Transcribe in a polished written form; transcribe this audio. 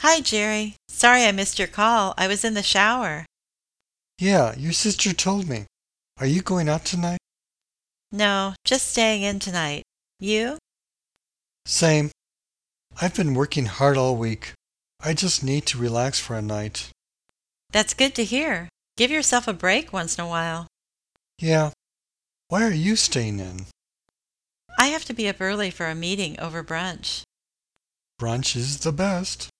Hi, Jerry. Sorry I missed your call. I was in the shower. Yeah, your sister told me. Are you going out tonight? No, just staying in tonight. You? Same. I've been working hard all week. I just need to relax for a night. That's good to hear. Give yourself a break once in a while. Yeah, why are you staying in? I have to be up early for a meeting over brunch. Brunch is the best.